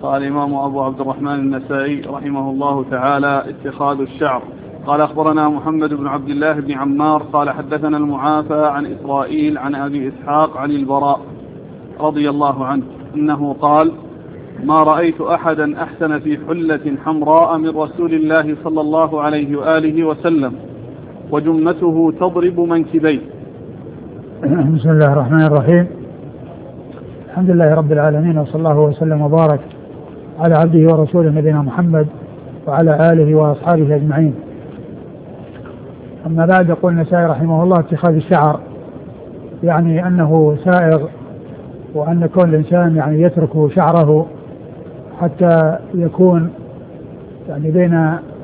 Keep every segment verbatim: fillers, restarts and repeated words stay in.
قال الإمام أبو عبد الرحمن النسائي رحمه الله تعالى: اتخاذ الشعر. قال أخبرنا محمد بن عبد الله بن عمار قال حدثنا المعافى عن إسرائيل عن أبي إسحاق عن البراء رضي الله عنه أنه قال: ما رأيت أحدا أحسن في حلة حمراء من رسول الله صلى الله عليه وآله وسلم وجمته تضرب منكبيه. بسم الله الرحمن الرحيم. الحمد لله رب العالمين، وصلى الله وسلم وبارك على عبده ورسوله نبينا محمد وعلى آله وأصحابه أجمعين. أما بعد، يقول النسائي رحمه الله: اتخاذ الشعر، يعني أنه سائغ، وأن كل الإنسان يعني يترك شعره حتى يكون يعني بين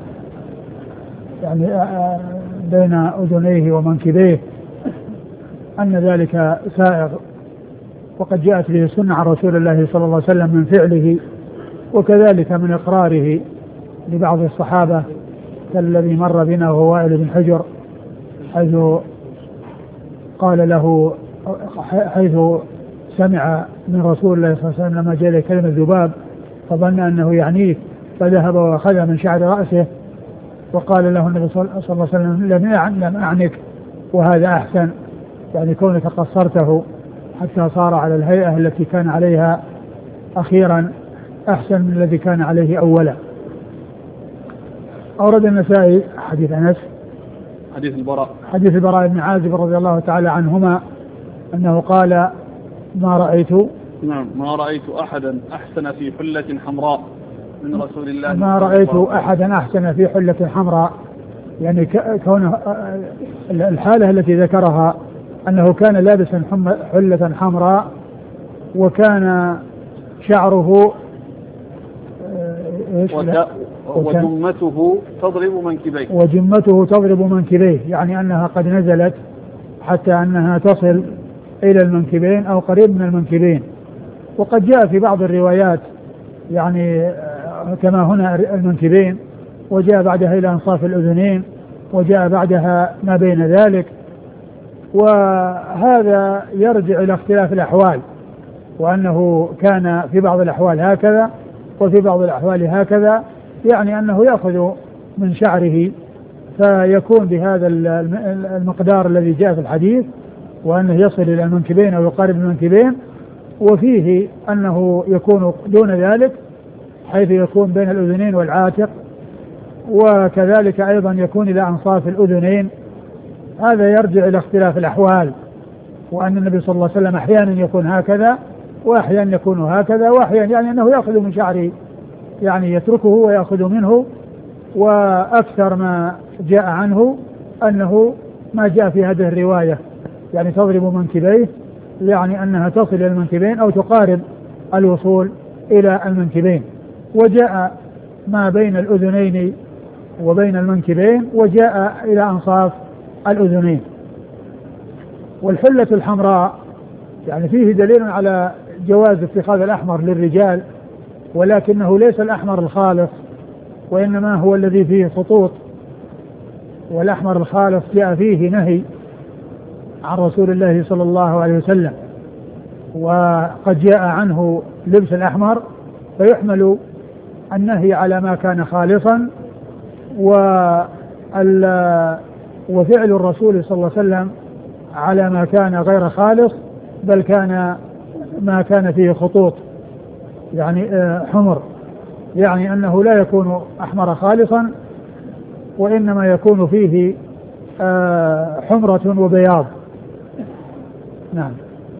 يعني بين أذنيه ومنكبيه، أن ذلك سائغ، وقد جاءت به السنة عن رسول الله صلى الله عليه وسلم من فعله، وكذلك من إقراره لبعض الصحابة كالذي مر بنا وهو وائل بن حجر، حيث قال له حيث سمع من رسول الله صلى الله عليه وسلم لما جاء له كلمة ذباب فظن أنه يعنيه، فذهب وأخذ من شعر رأسه وقال له النبي صلى الله عليه وسلم: لم أعنك، وهذا أحسن، يعني كونك قصرته حتى صار على الهيئة التي كان عليها أخيرا أحسن من الذي كان عليه أولا. أورد النسائي حديث أنس حديث البراء حديث البراء بن عازب رضي الله تعالى عنهما أنه قال: ما رأيت نعم ما رأيت أحدا أحسن في حلة حمراء من رسول الله ما رأيت أحدا أحسن في حلة حمراء، يعني كونه الحالة التي ذكرها أنه كان لابسا حلة حمراء، وكان شعره وجمته تضرب منكبيه وجمته تضرب منكبيه يعني أنها قد نزلت حتى أنها تصل إلى المنكبين أو قريب من المنكبين. وقد جاء في بعض الروايات يعني كما هنا المنكبين، وجاء بعدها إلى أنصاف الأذنين، وجاء بعدها ما بين ذلك، وهذا يرجع إلى اختلاف الأحوال، وأنه كان في بعض الأحوال هكذا وفي بعض الأحوال هكذا، يعني أنه يأخذ من شعره فيكون بهذا المقدار الذي جاء في الحديث، وأنه يصل إلى المنكبين أو يقارب المنكبين، وفيه أنه يكون دون ذلك حيث يكون بين الأذنين والعاتق، وكذلك أيضا يكون إلى أنصاف الأذنين. هذا يرجع إلى اختلاف الأحوال، وأن النبي صلى الله عليه وسلم أحيانا يكون هكذا وأحيانا يكون هكذا وأحيانا يعني أنه يأخذ من شعره، يعني يتركه ويأخذ منه. وأكثر ما جاء عنه أنه ما جاء في هذه الرواية، يعني تضرب منكبيه، يعني أنها تصل إلى المنكبين أو تقارب الوصول إلى المنكبين. وجاء ما بين الأذنين وبين المنكبين، وجاء إلى أنصاف الأذنين. والحلة الحمراء يعني فيه دليل على جواز اتخاذ الأحمر للرجال، ولكنه ليس الأحمر الخالص، وإنما هو الذي فيه خطوط. والأحمر الخالص جاء فيه نهي عن رسول الله صلى الله عليه وسلم، وقد جاء عنه لبس الأحمر، فيحمل النهي على ما كان خالصا، وفعل الرسول صلى الله عليه وسلم على ما كان غير خالص، بل كان ما كان فيه خطوط يعني حمر، يعني أنه لا يكون أحمر خالصا، وإنما يكون فيه حمرة وبياض. نعم.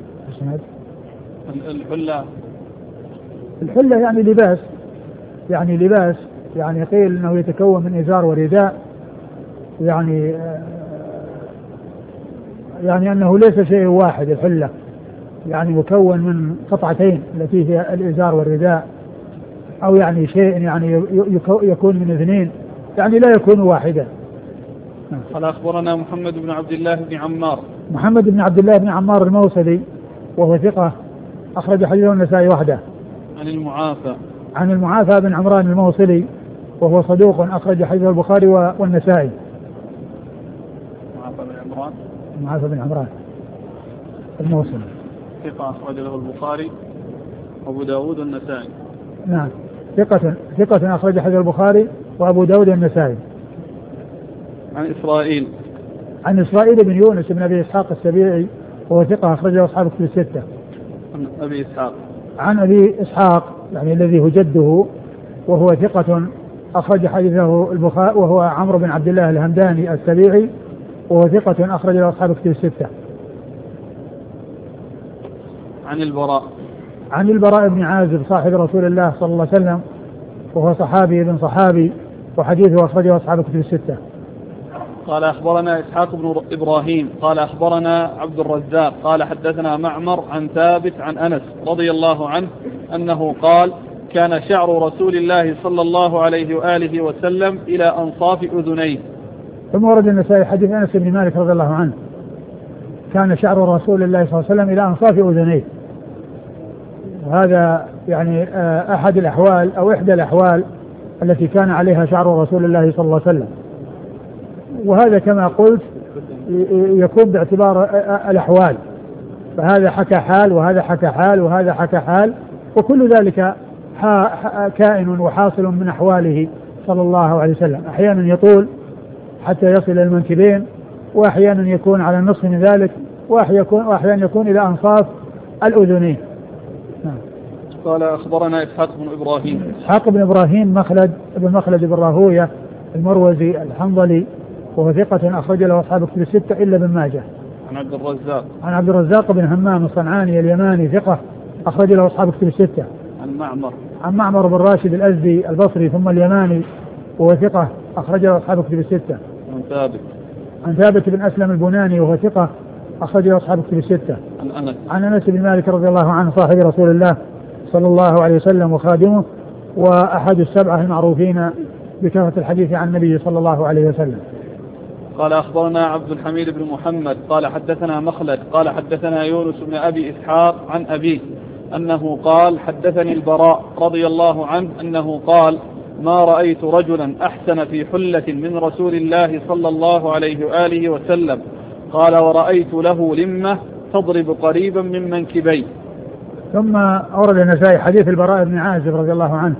الحلة الحلة يعني لباس، يعني لباس يعني قيل أنه يتكون من إزار ورداء، يعني يعني أنه ليس شيء واحد. الحلة يعني مكون من قطعتين التي هي الإزار والرداء، أو يعني شيء يعني يكون من اثنين، يعني لا يكون واحدا. قال أخبرنا محمد بن عبد الله بن عمار محمد بن عبد الله بن عمار الموصلي، وهو ثقة، أخرج حديثه النسائي وحده. عن المعافى عن المعافى بن عمران الموصلي، وهو صدوق، أخرج حديثه البخاري والنسائي. معافى بن عمران المعافى بن عمران الموصلي ثقة، أخرج له البخاري وأبو داود والنسائي. نعم ثقة ثقة أخرج حديث البخاري وأبو داود النسائي. عن إسرائيل عن إسرائيل بن يونس بن أبي إسحاق السبيعي وهو ثقة أخرجه أصحاب الكتب الستة. عن أبي إسحاق عن أبي إسحاق يعني الذي هو جده وهو ثقة أخرج حديثه البخاري وهو عمرو بن عبد الله الهمداني السبيعي وهو ثقة أخرج له أصحاب الكتب الستة. عن البراء عن البراء بن عازب صاحب رسول الله صلى الله عليه وسلم وهو صحابي ابن صحابي وحديثه أخرجه أصحاب الكتب الستة. قال أخبرنا إسحاق بن إبراهيم قال أخبرنا عبد الرزاق قال حدثنا معمر عن ثابت عن أنس رضي الله عنه أنه قال كان شعر رسول الله صلى الله عليه وآله وسلم إلى أنصاف أذنيه. ثم ورد النسائي حديث أنس بن مالك رضي الله عنه كان شعر رسول الله صلى الله عليه وسلم إلى أنصاف أذنيه. وهذا يعني أحد الأحوال أو إحدى الأحوال التي كان عليها شعر رسول الله صلى الله عليه وسلم. وهذا كما قلت يكون باعتبار الأحوال، فهذا حكى حال وهذا حكى حال وهذا حكى حال، وكل ذلك كائن وحاصل من أحواله صلى الله عليه وسلم. أحيانا يطول حتى يصل إلى المنكبين، وأحيانا يكون على النصف من ذلك، وأحيانا يكون إلى أنصاف الأذنين. قال أخبرنا إسحاق بن إبراهيم إسحاق بن إبراهيم مخلد بن مخلد بن راهوية المروزي الحنظلي وهو ثقة أخرج له أصحاب الكتب الستة إلا ابن ماجه. عن عبد الرزاق عن عبد الرزاق بن همام الصنعاني اليماني ثقة أخرج له أصحاب الكتب الستة. عن معمر عن معمر بن راشد الأزدي البصري ثم اليماني وهو ثقة أخرج له أصحاب الكتب الستة. عن ثابت عن ثابت بن أسلم البناني وهو ثقة أخرج له أصحاب الكتب الستة. عن أنس عن أنس بن مالك رضي الله عنه صاحب رسول الله صلى الله عليه وسلم وخادمه وأحد السبعة المعروفين بكثرة الحديث عن النبي صلى الله عليه وسلم. قال أخبرنا عبد الحميد بن محمد قال حدثنا مخلد قال حدثنا يونس بن أبي إسحاق عن أبيه أنه قال حدثني البراء رضي الله عنه أنه قال ما رأيت رجلا أحسن في حلة من رسول الله صلى الله عليه وآله وسلم. قال ورأيت له لمة تضرب قريبا من منكبيه. ثم أورد النسائي حديث البراء بن عازب رضي الله عنه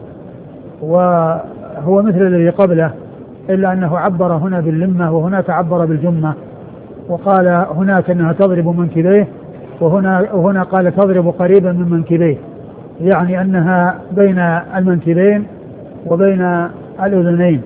وهو مثل الذي قبله إلا أنه عبر هنا باللمة وهناك عبر بالجمة، وقال هناك أنها تضرب منكبيه وهنا, وهنا قال تضرب قريبا من منكبيه، يعني أنها بين المنكبين وبين الأذنين.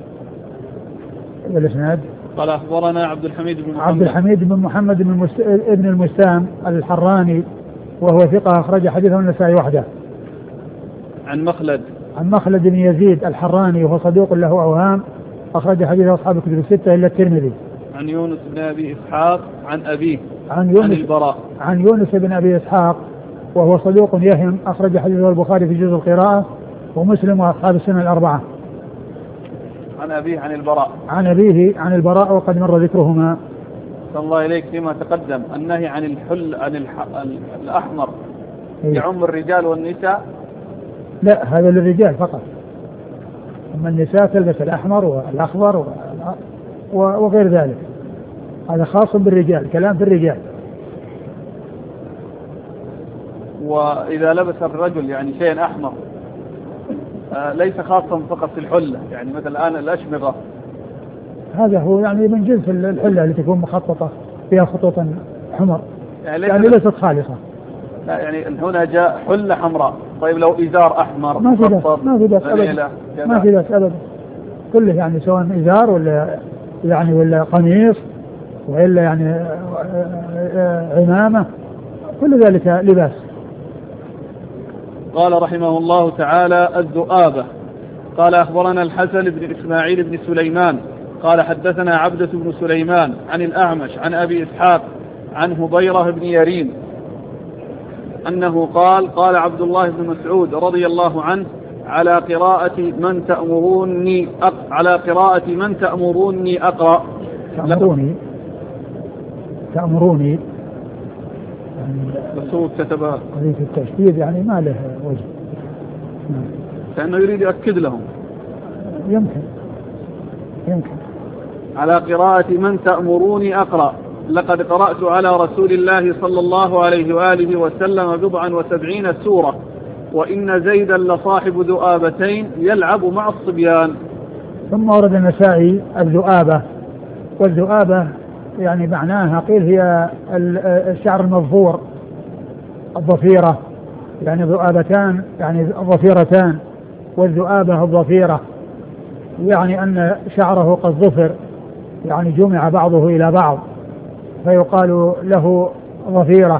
والإسناد قال أخبرنا عبد الحميد بن محمد عبد الحميد بن محمد بن المستام الحراني وهو ثقة أخرج حديثه النسائي وحده. عن مخلد عن مخلد بن يزيد الحراني وهو صدوق له أوهام أخرج حديث أصحاب الكتب الستة إلا الترمذي. عن يونس بن أبي إسحاق عن أبيه عن يونس عن البراء عن يونس بن أبي إسحاق وهو صدوق يهم أخرج حديثه البخاري في جزء القراءة ومسلم وأصحاب السنة الأربعة. عن أبيه عن البراء عن أبيه عن البراء وقد مر ذكرهما. صلى الله إليك فيما تقدم النهي عن الحل عن الح... الأحمر يعم الرجال والنساء. لا هذا للرجال فقط، أما النساء تلبس الأحمر والأخضر وغير ذلك، هذا خاص بالرجال، كلام في الرجال. وإذا لبس الرجل يعني شيء أحمر آه ليس خاصا فقط في الحلة، يعني مثل الآن الأشمغة هذا هو يعني من جنس الحلة التي تكون مخططة فيها خطوط حمر، يعني, يعني ليست خالصة. لا يعني هنا جاء حلة حمراء، طيب لو إزار أحمر ما في بس ما في بس أبدا ما في بس أبدا كله يعني سواء إزار ولا يعني ولا قميص وإلا يعني عمامة كل ذلك لباس. قال رحمه الله تعالى الذؤابة. قال أخبرنا الحسن بن إسماعيل بن سليمان قال حدثنا عبدة بن سليمان عن الأعمش عن أبي إسحاق عن هبيرة بن يرين أنه قال قال عبد الله بن مسعود رضي الله عنه على قراءة من تأمروني أق... على قراءة من تأمروني أقرأ. تأمروني تأمروني يعني بس هو كتب قضية التشديد يعني ما له وجه، لأنه يريد يؤكد لهم. يمكن يمكن على قراءة من تأمروني أقرأ لقد قرأت على رسول الله صلى الله عليه وآله وسلم بضعا وسبعين سورة وإن زيدا لصاحب ذؤابتين يلعب مع الصبيان. ثم ورد النسائي الذؤابة، والذؤابة يعني معناها قيل هي الشعر المظفور الضفيرة، يعني ذؤابتان يعني الضفيرتان، والذؤابة الضفيرة يعني أن شعره قد ظفر، يعني جمع بعضه إلى بعض فيقال له ضفيرة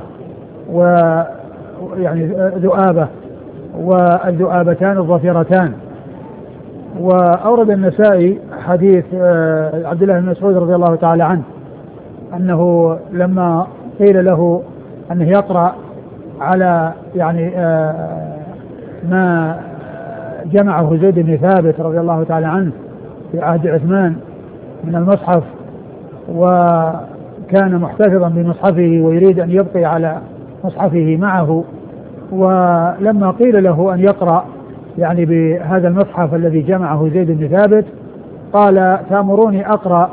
ويعني ذؤابة، والذؤابتان الضفيرتان. وأورد النسائي حديث عبد الله بن مسعود رضي الله تعالى عنه أنه لما قيل له أنه يقرأ على يعني ما جمعه زيد بن ثابت رضي الله تعالى عنه في عهد عثمان من المصحف، وكان محتفظا بمصحفه ويريد أن يبقي على مصحفه معه، ولما قيل له أن يقرأ يعني بهذا المصحف الذي جمعه زيد بن ثابت قال تأمروني أقرأ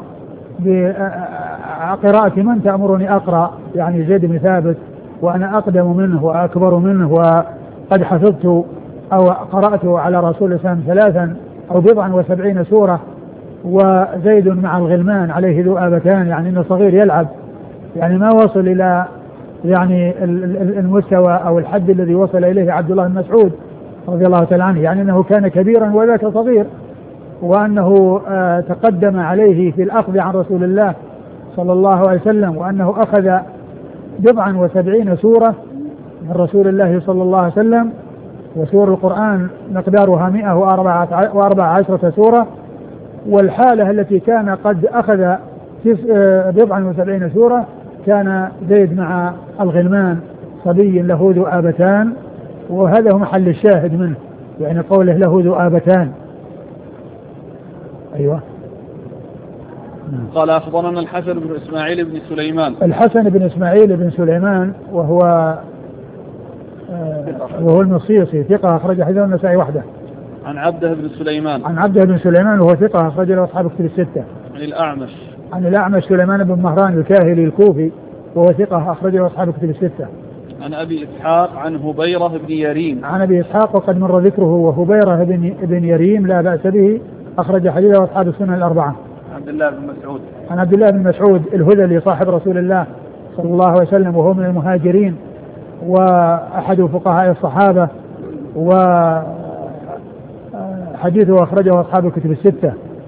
بقراءة من؟ تأمروني أقرأ يعني زيد بن ثابت وأنا أقدم منه وأكبر منه وقد حفظت أو قرأت على رسول الله صلى الله عليه وسلم ثلاثا أو بضعا وسبعين سورة، وزيد مع الغلمان عليه ذؤابتان، يعني إنه صغير يلعب، يعني ما وصل إلى يعني المستوى أو الحد الذي وصل إليه عبد الله بن مسعود رضي الله تعالى عنه، يعني أنه كان كبيرا وذاك صغير، وأنه آه تقدم عليه في الأخذ عن رسول الله صلى الله عليه وسلم، وأنه أخذ بضعا وسبعين سورة من رسول الله صلى الله عليه وسلم، وسور القرآن مقدارها مئة وأربع عشرة سورة. والحالة التي كان قد أخذ بضعا وسبعين سورة كان زيد مع الغلمان صبي له ذؤابتان، وهذا هو محل الشاهد منه، يعني قوله له ذؤابتان. أيوة. قال أخبرنا الحسن بن إسماعيل بن سليمان. الحسن بن إسماعيل بن سليمان وهو آه وهو المصيصي ثقة أخرج حديثه النسائي وحده. عن عبده بن سليمان. عن عبده بن سليمان وهو ثقة أخرج له أصحاب كتب الستة. عن الأعمش. عن الأعمش سليمان بن مهران الكاهلي الكوفي وهو ثقة أخرج له أصحاب كتب الستة. عن أبي إسحاق عن هبيرة بن يريم. عن أبي إسحاق وقد مر ذكره، وهبيرة بن, بن يريم لا بأس به أخرج حديثه أصحاب السنن الأربعة. عبد الله بن مسعود. عن عبد الله بن مسعود الهذلي صاحب رسول الله صلى الله عليه وسلم، وهو من المهاجرين وأحد فقهاء الصحابة، وحديثه أخرجه أصحاب الكتب الستة.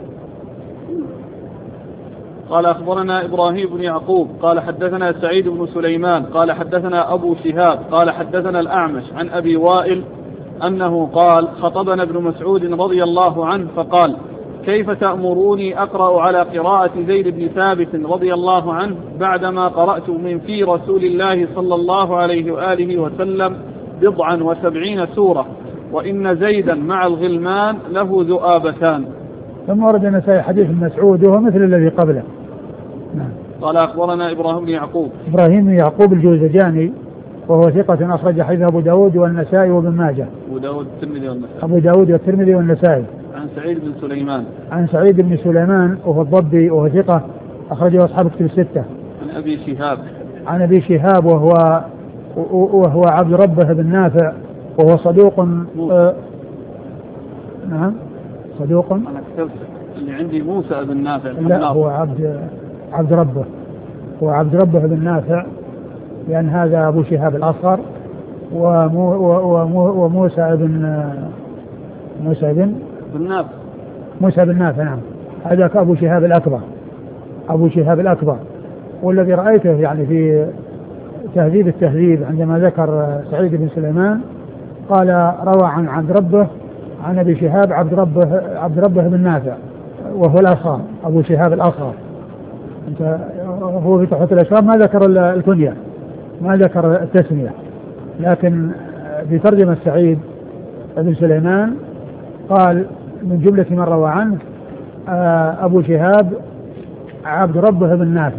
قال أخبرنا إبراهيم بن يعقوب قال حدثنا سعيد بن سليمان قال حدثنا أبو شهاب قال حدثنا الأعمش عن أبي وائل أنه قال خطبنا ابن مسعود رضي الله عنه فقال كيف تأمروني أقرأ على قراءة زيد بن ثابت رضي الله عنه بعدما قرأت من في رسول الله صلى الله عليه وآله وسلم بضعا وسبعين سورة وإن زيدا مع الغلمان له ذؤابتان. ثم ورد النسائي حديث مسعود وهو مثل الذي قبله. نعم. قال أخبرنا إبراهيم بن يعقوب. إبراهيم بن يعقوب الجوزجاني وهو ثقة أخرج حديث أبو داود والنسائي وابن ماجه. أبو داود والترمذي والنسائي. أبو داود والترمذي والنسائي. عن سعيد بن سليمان. عن سعيد بن سليمان وهو الضبي وهو ثقة أخرجه أصحاب كتب الستة. عن أبي شهاب. عن أبي شهاب وهو وهو عبد ربه بن نافع وهو صدوق. آه نعم صدوق. أنا كتبت اللي عندي موسى بن نافع. لا هو عبد عبد ربه هو عبد ربه بن نافع، لأن هذا أبو شهاب الأصغر، ومو ومو وموسى بن موسى بن بن نافع موسى بن نافع نعم، هذاك أبو شهاب الأكبر أبو شهاب الأكبر. والذي رأيته يعني في تهذيب التهذيب عندما ذكر سعيد بن سليمان قال روى عن عبد ربه عن أبي شهاب عبد ربه عبد ربه بن نافع وهو الأصغر أبو شهاب الأصغر. أنت هو في تحفة الأشراف ما ذكر الكنية ما ذكر التسمية، لكن في ترجمة سعيد بن سليمان قال من جملة من روى عنه أبو شهاب عبد ربه بن نافع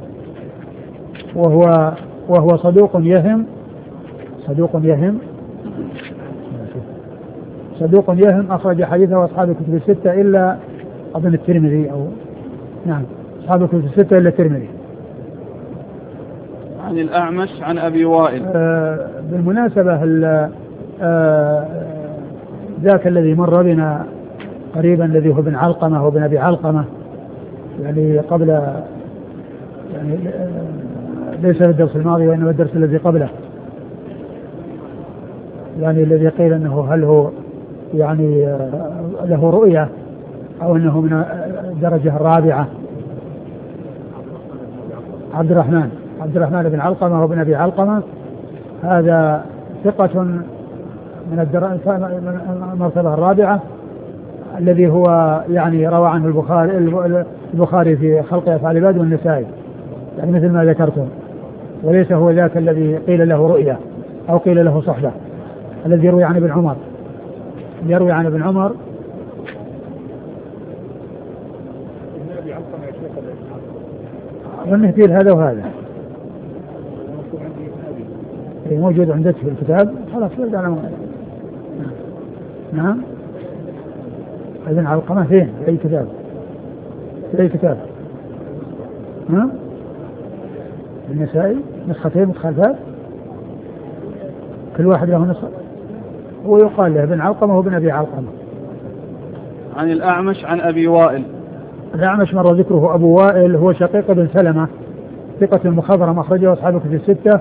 وهو وهو صدوق يهم صدوق يهم صدوق يهم أخرج حديثه أصحاب الكتب الستة إلا أظن الترمذي أو نعم أصحاب الكتب الستة إلا الترمذي. عن الأعمش عن أبي وائل. آه بالمناسبة آه ذاك الذي مر بنا قريبا الذي هو ابن علقمة وابن أبي علقمة يعني قبل يعني ليس الدرس الماضي وإنما الدرس الذي قبله يعني الذي قيل أنه هل هو يعني له رؤية أو أنه من الدرجة الرابعة. عبد الرحمن عبد الرحمن بن علقمة وابن أبي علقمة هذا ثقة من المرتبة الرابعة الذي هو يعني روى عنه البخاري البخاري في خلق أفعال العباد والنسائي يعني مثل ما ذكرتم، وليس هو ذاك الذي قيل له رؤية أو قيل له صحبة الذي يروي عن ابن عمر يروي عن ابن عمر والنهديل هذا وهذا موجود عندك في الكتاب خلاص يرجع على نعم. ابن علقمة فين في أي كتاب في أي كتاب ها النسائي نسختين متخالفات كل واحد له نسخة هو يقال له ابن علقمة وابن أبي علقمة. عن الأعمش عن أبي وائل. الأعمش مر ذكره أبو وائل هو شقيق بن سلمة ثقة مخضرم أخرجه أصحاب الكتب الستة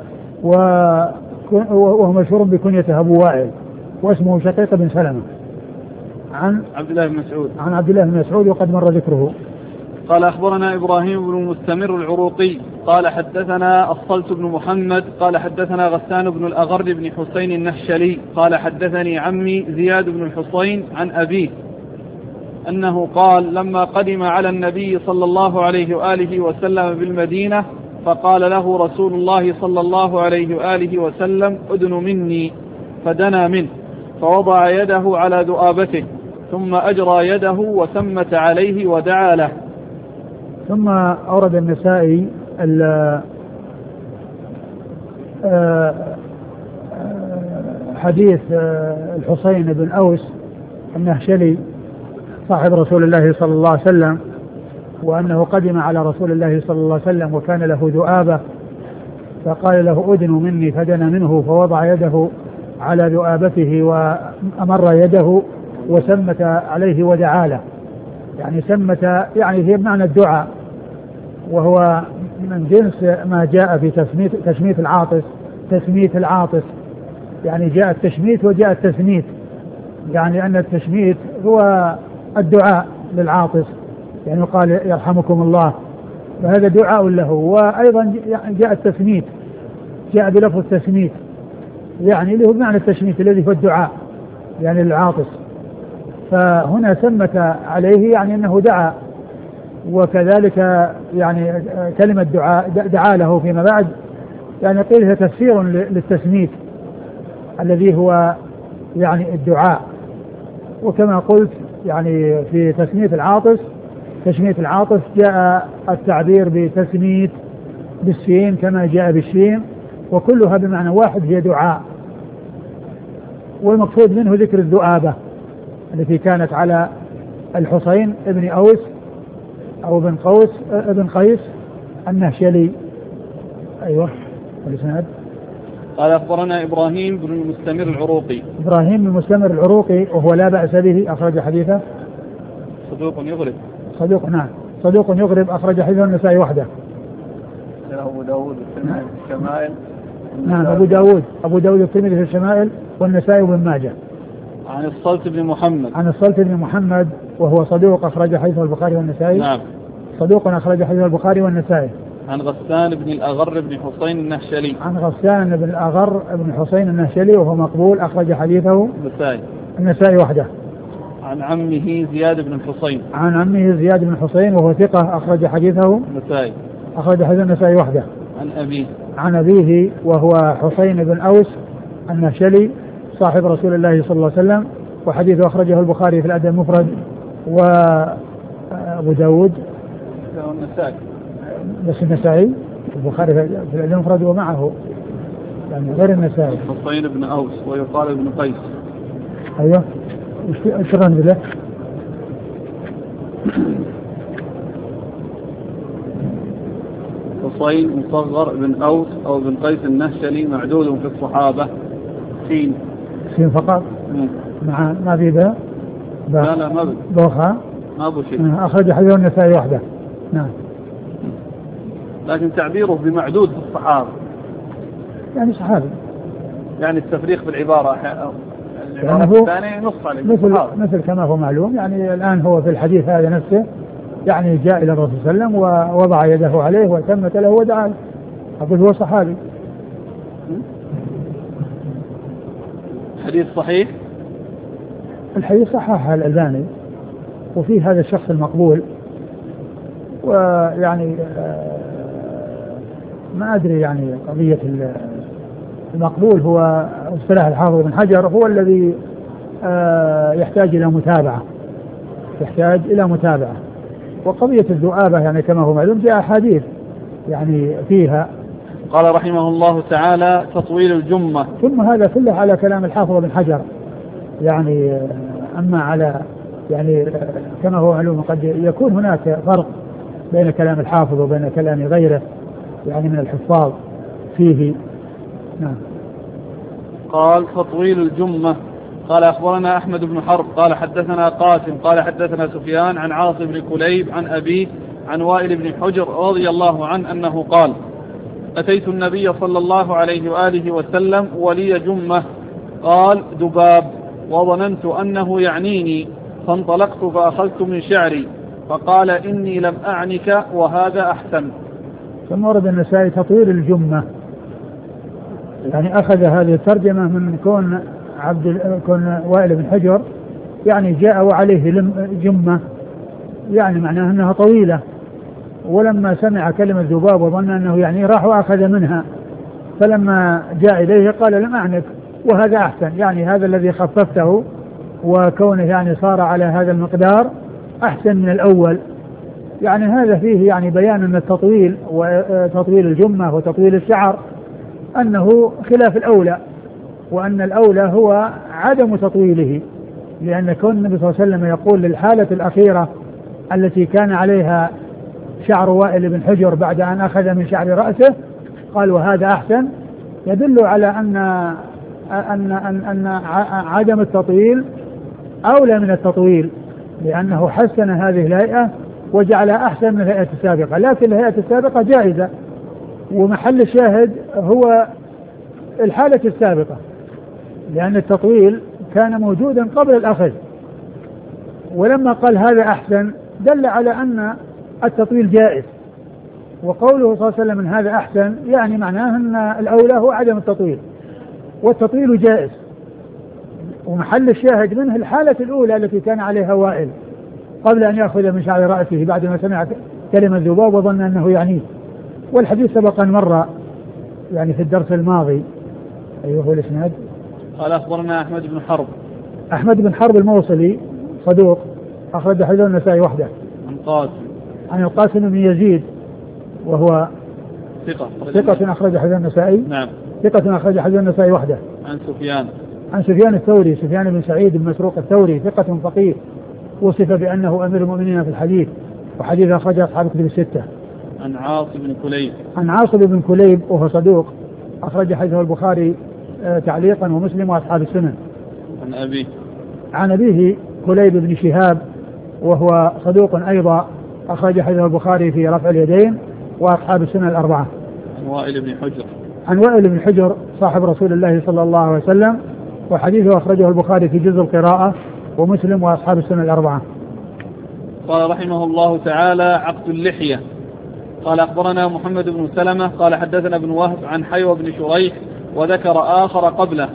وهو مشهور بكنيته أبو وائل واسمه شقيق بن سلمة. عن عبد الله بن مسعود عن عبد الله بن مسعود وقد مر ذكره. قال أخبرنا إبراهيم بن المستمر العروقي قال حدثنا الصلت بن محمد قال حدثنا غسان بن الأغر بن حسين النهشلي قال حدثني عمي زياد بن الحسين عن أبيه أنه قال لما قدم على النبي صلى الله عليه وآله وسلم بالمدينة فقال له رسول الله صلى الله عليه وآله وسلم أدن مني فدنا منه فوضع يده على ذؤابته ثم أجرى يده وسمت عليه ودعا له. ثم أورد النسائي حديث الحسين بن أوس النهشلي صاحب رسول الله صلى الله عليه وسلم وأنه قدم على رسول الله صلى الله عليه وسلم وكان له ذؤابة فقال له أدن مني فدنا منه فوضع يده على ذؤابته وأمر يده وسمت عليه ودعا له يعني سمت يعني هي بمعنى الدعاء وهو من جنس ما جاء في تسميت تشميت العاطس تسميت العاطس يعني جاء التشميت وجاء التسميت يعني أن التشميت هو الدعاء للعاطس يعني قال يرحمكم الله فهذا دعاء له وأيضا جاء التسميت جاء بلفظ التسميت يعني اللي هو بمعنى التشميت الذي هو الدعاء يعني للعاطس فهنا سمت عليه يعني أنه دعا وكذلك يعني كلمة دعاء دعا له فيما بعد يعني قيل هي تفسير للتسميت الذي هو يعني الدعاء وكما قلت يعني في تسمية العاطس تسمية العاطس جاء التعبير بتسميت بالسين كما جاء بالشين وكلها بمعنى واحد هي دعاء والمقصود منه ذكر الذؤابة التي كانت على الحسين ابن أوس أو ابن قوس ابن قيس النهشلي. أيوة الإسناد. قال أخبرنا إبراهيم بن المستمر العروقي. إبراهيم بن المستمر العروقي وهو لا بأس به أخرج حديثه صدوق يغرب صدوق نعم صدوق يغرب أخرج حديثه النسائي وحده. أبو داود الترمذي في الشمائل. نعم أبو داود أبو داود الترمذي في الشمائل والنسائي وابن ماجه. عن الصلت بن محمد. عن الصلت بن محمد وهو صدوق أخرج حديثه البخاري والنسائي. نعم صدوق أخرج حديث البخاري والنسائي. عن غسان بن الأغر بن حسين النهشلي. عن غسان بن الأغر بن حسين النهشلي وهو مقبول أخرج حديثه النسائي. النسائي وحده. عن عمه زياد بن الحسين. عن عمه زياد بن الحسين وهو ثقة أخرج حديثه النسائي. أخرج حديث النسائي وحده. عن أبيه. عن أبيه وهو حسين بن أوس النهشلي صاحب رسول الله صلى الله عليه وسلم وحديثه أخرجه البخاري في الأدب المفرد وأبو داود والنسائي بس النسائي البخاري في الأدب المفرد ومعه يعني غير النسائي. حسين بن أوس ويقال ابن قيس. أيوه ايش الرمز له؟ حسين مصغر بن أوس أو بن قيس النهشلي معدود في الصحابة. سين سين فقط مع ما في باء. لا لا ما بي بوخة ما أبو شيء. أخرج حديث النسائي وحده. نعم. لكن تعبيره بمعدود في الصحابة يعني صحابي يعني التفريق بالعبارة يعني الثانية نص عليه مثل مثل كما هو معلوم. يعني الآن هو في الحديث هذا نفسه يعني جاء إلى الرسول صلى الله عليه وسلم ووضع يده عليه وتمت له ودعا أقول هو صحابي. حديث صحيح. الحديث صححه الألباني وفي هذا الشخص المقبول. ويعني ما أدري يعني قضية المقبول هو اصطلاح الحافظ بن حجر هو الذي يحتاج إلى متابعة يحتاج إلى متابعة. وقضية الذؤابة يعني كما هو معلوم جاء أحاديث يعني فيها. قال رحمه الله تعالى تطويل الجمة. ثم هذا كله على كلام الحافظ بن حجر يعني. أما على يعني كما هو معلوم قد يكون هناك فرق بين كلام الحافظ وبين كلام غيره يعني من الحفاظ فيه. نعم. قال تطويل الجمة. قال أخبرنا أحمد بن حرب قال حدثنا قاسم قال حدثنا سفيان عن عاصم بن كليب عن أبيه عن وائل بن حجر رضي الله عنه أنه قال أتيت النبي صلى الله عليه وآله وسلم ولي جمة قال دباب وظننت أنه يعنيني فانطلقت فأخذت من شعري فقال إني لم أعنك وهذا أحسن. ثم ورد النسائي تطويل الجمة يعني أخذ هذه الترجمة من كون عبد كون وائل بن حجر يعني جاء وعليه جمة يعني معناه أنها طويلة. ولما سمع كلمة ذباب وظن أنه يعني راح وأخذ منها فلما جاء إليه قال لم أعنك وهذا أحسن يعني هذا الذي خففته وكونه يعني صار على هذا المقدار أحسن من الأول. يعني هذا فيه يعني بيان أن التطويل وتطويل الجمة وتطويل الشعر أنه خلاف الأولى وأن الأولى هو عدم تطويله. لأن كون النبي صلى الله عليه وسلم يقول للحالة الأخيرة التي كان عليها شعر وائل بن حجر بعد أن أخذ من شعر رأسه قال وهذا أحسن يدل على أن أن أن, أن عدم التطويل أولى من التطويل لأنه حسن هذه الهيئة وجعلها أحسن من الهيئة السابقة. لكن الهيئة السابقة جائزة ومحل الشاهد هو الحالة السابقة لأن التطويل كان موجودا قبل الأخذ. ولما قال هذا أحسن دل على أن التطويل جائز. وقوله صلى الله عليه وسلم من هذا أحسن يعني معناه أن الأولى هو عدم التطويل والتطويل جائز. ومحل الشاهد منه الحالة الأولى التي كان عليها وائل قبل أن يأخذ من شعر رأسه بعد ما سمع كلمة ذباب وظن أنه يعنيه. والحديث سبق أن مر يعني في الدرس الماضي. أيوه هو الإسناد. قال أخبرنا أحمد بن حرب. أحمد بن حرب الموصلي صدوق أخرج حديث النسائي وحده. عن قاسم عن القاسم بن يزيد وهو ثقة ثقة أخرج حديث النسائي. نعم. ثقة أخرج حديث النسائي وحده. عن سفيان عن سفيان الثوري سفيان بن سعيد بن مسروق الثوري ثقة فقيه وصف بأنه أمير المؤمنين في الحديث وحديث أخرج أصحاب كتب الستة. عن عاصم بن كليب. عن عاصم بن كليب وهو صدوق أخرج حديثه البخاري تعليقا ومسلم وأصحاب السنن. عن أبيه. عن أبيه كليب بن شهاب وهو صدوق أيضا أخرج حديثه البخاري في رفع اليدين وأصحاب السنن الأربعة. عن وائل بن حجر. عن وائل بن حجر صاحب رسول الله صلى الله عليه وسلم وحديثه أخرجه البخاري في جزء القراءة ومسلم وأصحاب السنن الأربعة. قال رحمه الله تعالى عقد اللحية. قال أخبرنا محمد بن سلمة قال حدثنا ابن وهب عن حيوة بن شريح وذكر آخر قبله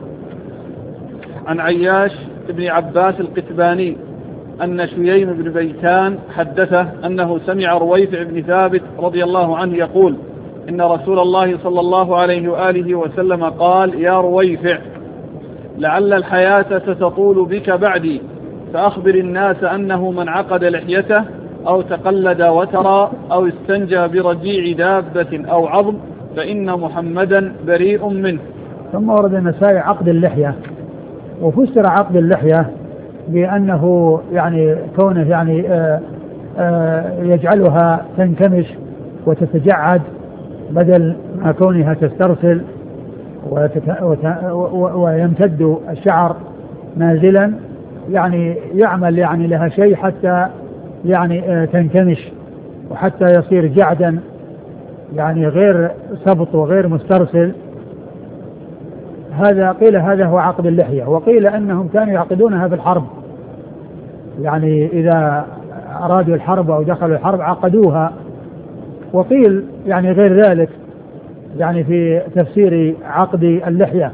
عن عياش بن عباس القتباني أن شييم بن بيتان حدثه أنه سمع رويفع بن ثابت رضي الله عنه يقول إن رسول الله صلى الله عليه وآله وسلم قال يا رويفع لعل الحياة ستطول بك بعدي فأخبر الناس أنه من عقد لحيته أو تقلد وترى أو استنجى برجيع دابة أو عظم فإن محمدا بريء منه. ثم ورد النسائي عقد اللحية وفسر عقد اللحية بأنه يعني كونه يعني آآ آآ يجعلها تنكمش وتتجعد بدل ما كونها تسترسل ويمتد الشعر نازلا، يعني يعمل يعني لها شيء حتى يعني تنكمش وحتى يصير جعدا، يعني غير سبط وغير مسترسل. هذا قيل هذا هو عقد اللحية. وقيل أنهم كانوا يعقدونها في الحرب، يعني إذا أرادوا الحرب أو دخلوا الحرب عقدوها. وقيل يعني غير ذلك يعني في تفسير عقد اللحية.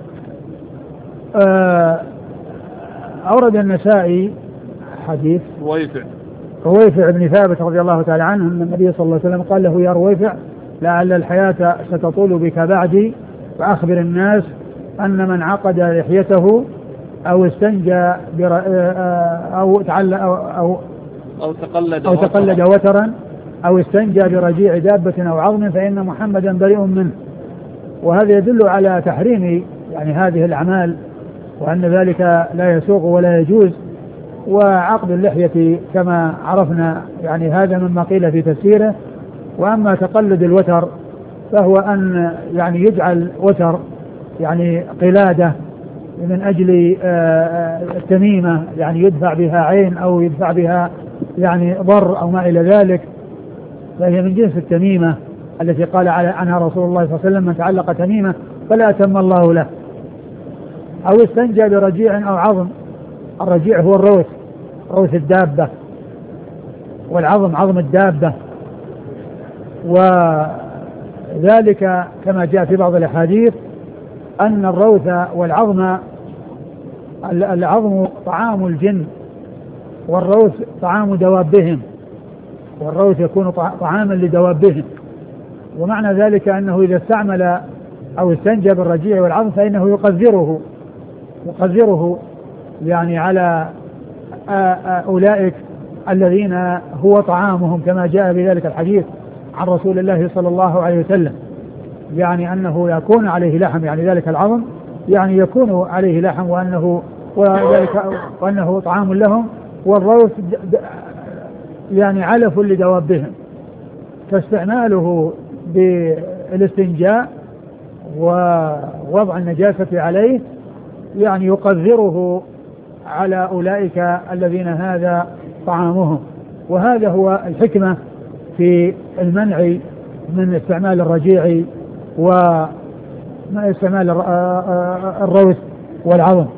أورد النسائي حديث رويفع رويفع بن ثابت رضي الله تعالى عنه أن النبي صلى الله عليه وسلم قال له: يا رويفع، لعل الحياة ستطول بك بعدي، فأخبر الناس أن من عقد لحيته أو استنجى أو تعلق أو, أو, أو تقلد, أو تقلد وترا أو استنجى برجيع دابة أو عظم فإن محمدا بريء منه. وهذا يدل على تحريم يعني هذه الأعمال، وأن ذلك لا يسوغ ولا يجوز. وعقد اللحية كما عرفنا يعني هذا مما قيل في تفسيره. وأما تقلد الوتر فهو أن يعني يجعل وتر يعني قلادة من أجل التميمة، يعني يدفع بها عين أو يدفع بها يعني ضر أو ما إلى ذلك، فهي من جنس التميمة التي قال عنها رسول الله صلى الله عليه وسلم: من تعلق تميمة فلا أتم الله له. أو استنجى برجيع أو عظم. الرجيع هو الروث، روث الدابة، والعظم عظم الدابة. وذلك كما جاء في بعض الأحاديث أن الروث والعظم، العظم طعام الجن والروث طعام دوابهم، والروث يكون طعاما لدوابهم. ومعنى ذلك أنه إذا استعمل أو استنجى بالرجيع والعظم فإنه يقذره يقذره يعني على أولئك الذين هو طعامهم، كما جاء بذلك الحديث عن رسول الله صلى الله عليه وسلم، يعني أنه يكون عليه لحم، يعني ذلك العظم يعني يكون عليه لحم، وأنه وذلك وأنه طعام لهم، والروث يعني علف لدوابهم. فاستعماله بالاستنجاء ووضع النجاسة عليه يعني يقذره على أولئك الذين هذا طعامهم. وهذا هو الحكمة في المنع من استعمال الرجيع واستعمال الروث والعظم.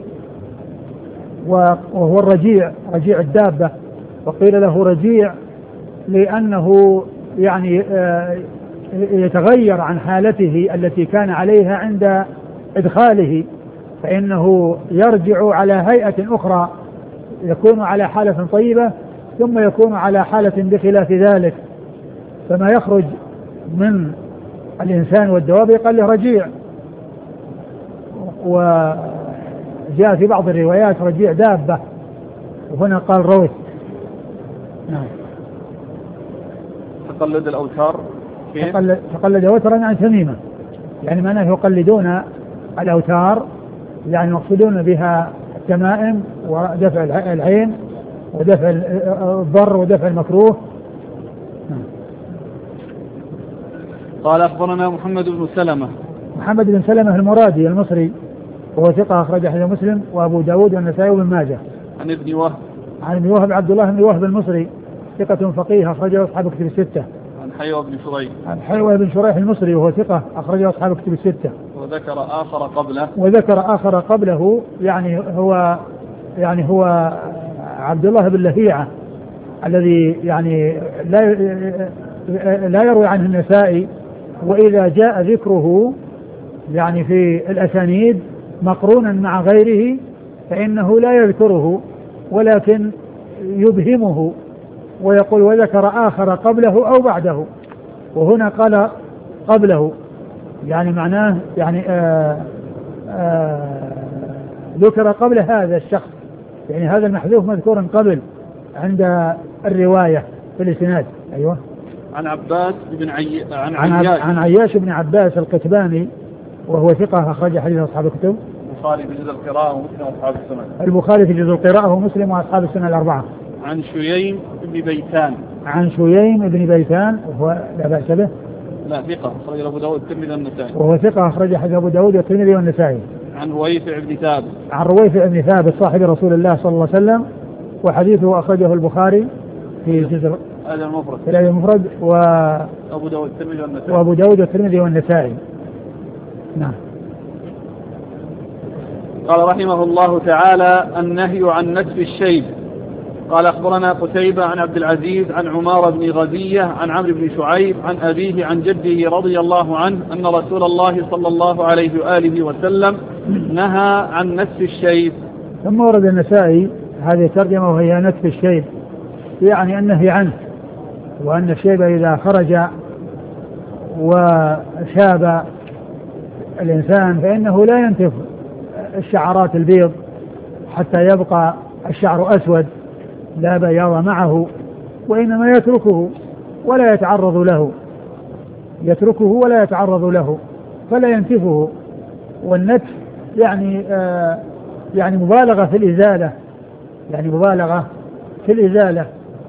وهو الرجيع رجيع الدابة، وقيل له رجيع لأنه يعني يتغير عن حالته التي كان عليها عند إدخاله، فإنه يرجع على هيئة أخرى، يكون على حالة طيبة ثم يكون على حالة بخلاف ذلك. فما يخرج من الإنسان والدواب يقال له رجيع. وجاء في بعض الروايات رجيع دابة، وهنا قال روث. نعم. تقلد الأوتار تقلد, تقلد وترا عن تميمة، يعني معناه يقلدون الأوتار، يعني يقصدون بها التمائم ودفع العين ودفع الضر ودفع المكروه. قال أخبرنا محمد بن سلمة محمد بن سلمة المرادي المصري، وهو ثقة أخرج حديث مسلم وأبو داود والنسائي وابن ماجه. عن ابن وهب عن ابن وهب عبد الله بن وهب المصري، ثقة فقيه أخرجه أصحاب كتب الستة. عن حيوة بن شريح عن حيوة بن شريح المصري، وهو ثقة أخرجه أصحاب كتب الستة. وذكر آخر قبله وذكر آخر قبله يعني هو يعني هو عبد الله بن لهيعة الذي يعني لا لا يروي عنه النسائي، وإذا جاء ذكره يعني في الأسانيد مقرونا مع غيره فإنه لا يذكره ولكن يبهمه ويقول وذكر آخر قبله أو بعده، وهنا قال قبله، يعني معناه يعني آآ آآ ذكر قبل هذا الشخص، يعني هذا المحذوف مذكور قبل عند الرواية في الإسناد. أيوة. عن عباس بن عي... عن, عن عياش عن عياش بن عباس القتباني، وهو ثقة أخرج حديث أصحاب الكتب. البخاري في جزء القراءة ومسلم وأصحاب السنن. البخاري في جزء القراءة ومسلم وأصحاب السنن الأربعة. عن شييم بن بيتان عن شييم بن بيتان وهو لا بأس به، لا ثقة أخرج أبو داود والترمذي والنسائي. وهو ثقة أخرج حديث أبو داود والترمذي والنسائي. عن رويفع بن ثابت. عن رويفع بن ثابت صاحب رسول الله صلى الله عليه وسلم، وحديثه أخرجه البخاري في جزء هذا المفرد في الأدب المفرد و أبو داود والترمذي والنسائي. وأبو داود والترمذي والنسائي. نعم. قال رحمه الله تعالى: النهي عن نتف الشيب. قال أخبرنا قتيبة عن عبد العزيز عن عمارة بن غزية عن عمرو بن شعيب عن أبيه عن جده رضي الله عنه أن رسول الله صلى الله عليه وآله وسلم نهى عن نتف الشيب. ثم ورد النسائي هذه الترجمة وهي نتف الشيب، يعني النهي عنه، وأن الشيب إذا خرج وشاب الإنسان فإنه لا ينتف الشعرات البيض حتى يبقى الشعر أسود لا بياض معه، وإنما يتركه ولا يتعرض له يتركه ولا يتعرض له فلا ينتفه. والنتف يعني آه يعني مبالغة في الإزالة، يعني مبالغة في الإزالة،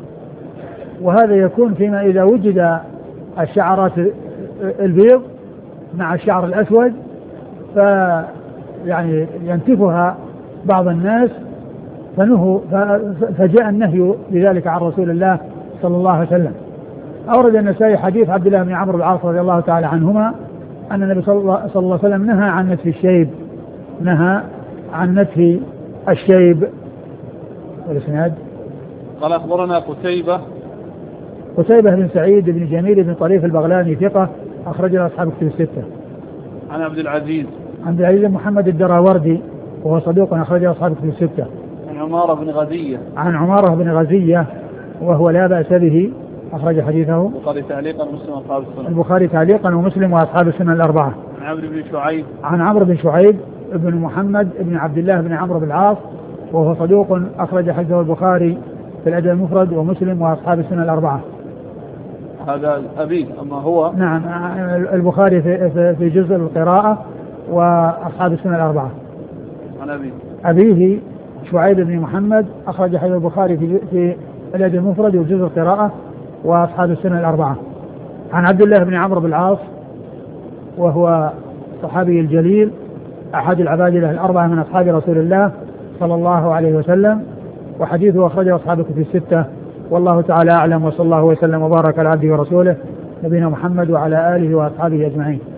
وهذا يكون فيما إذا وجد الشعرات البيض مع الشعر الأسود ف يعني ينتفها بعض الناس، فنهوا فجاء النهي بذلك عن رسول الله صلى الله عليه وسلم. أورد النسائي حديث عبد الله بن عمرو بن العاص رضي الله تعالى عنهما أن النبي صلى الله عليه وسلم نهى عن نتف الشيب نهى عن نتف الشيب. والإسناد قال أخبرنا قتيبة قتيبة بن سعيد بن جميل بن طريف البغلاني ثقة أخرج له أصحاب كتب الستة. عن عبد العزيز عبد العزيز محمد الدراوردي وهو صدوق أخرج له أصحاب كتب الستة. عن عمارة بن غزية عن عمارة بن غزية وهو لا بأس به أخرج حديثه البخاري تعليقا ومسلم وأصحاب السنن. البخاري تعليقا ومسلم وأصحاب السنن الأربعة. عن عمرو بن شعيب عن عمرو بن شعيب ابن محمد ابن عبد الله بن عمرو بن العاص وهو صدوق أخرج حديثه البخاري في الأدب المفرد ومسلم وأصحاب السنن الأربعة. هذا أبيه أما هو نعم البخاري في في جزء القراءة وأصحاب السنن الأربعة. عن أبيه أبيه شعيب بن محمد أخرج حديث البخاري في في الأدب المفرد وجزء القراءة وأصحاب السنن الأربعة. عن عبد الله بن عمرو بن العاص وهو صحابي الجليل أحد العبادلة الأربعة من أصحاب رسول الله صلى الله عليه وسلم، وحديثه أخرجه أصحاب الكتب الستة. والله تعالى أعلم، وصلى الله وسلم وبارك على عبده ورسوله نبينا محمد وعلى آله وأصحابه أجمعين.